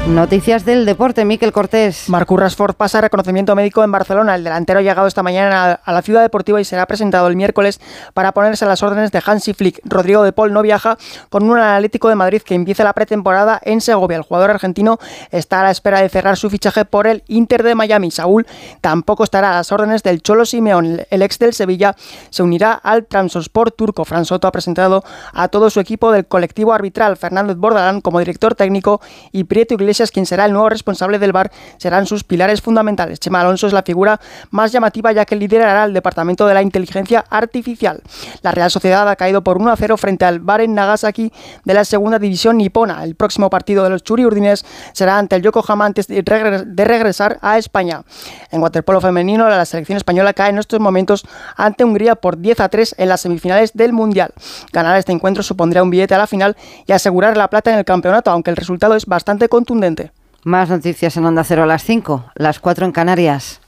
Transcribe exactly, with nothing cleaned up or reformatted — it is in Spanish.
Noticias del deporte, Miquel Cortés. Marcus Rashford pasa reconocimiento médico en Barcelona. El delantero ha llegado esta mañana a la ciudad deportiva y será presentado el miércoles para ponerse a las órdenes de Hansi Flick. Rodrigo de Paul no viaja con un Atlético de Madrid que empieza la pretemporada en Segovia. El jugador argentino está a la espera de cerrar su fichaje por el Inter de Miami. Saúl tampoco estará a las órdenes del Cholo Simeone. El ex del Sevilla se unirá al Trabzonspor turco. Fran Soto ha presentado a todo su equipo del colectivo arbitral. Fernández Bordalán como director técnico y Prieto Iglesias, quien será el nuevo responsable del V A R, serán sus pilares fundamentales. Chema Alonso es la figura más llamativa, ya que liderará el departamento de la inteligencia artificial. La Real Sociedad ha caído por uno a cero frente al Baren Nagasaki de la segunda división nipona. El próximo partido de los churiurdines será ante el Yokohama antes de, regres- de regresar a España. En waterpolo femenino, la selección española cae en estos momentos ante Hungría por diez a tres en las semifinales del Mundial. Ganar este encuentro supondría un billete a la final y asegurar la plata en el campeonato, aunque el resultado es bastante contundente. Más noticias en Onda Cero a las cinco, las cuatro en Canarias.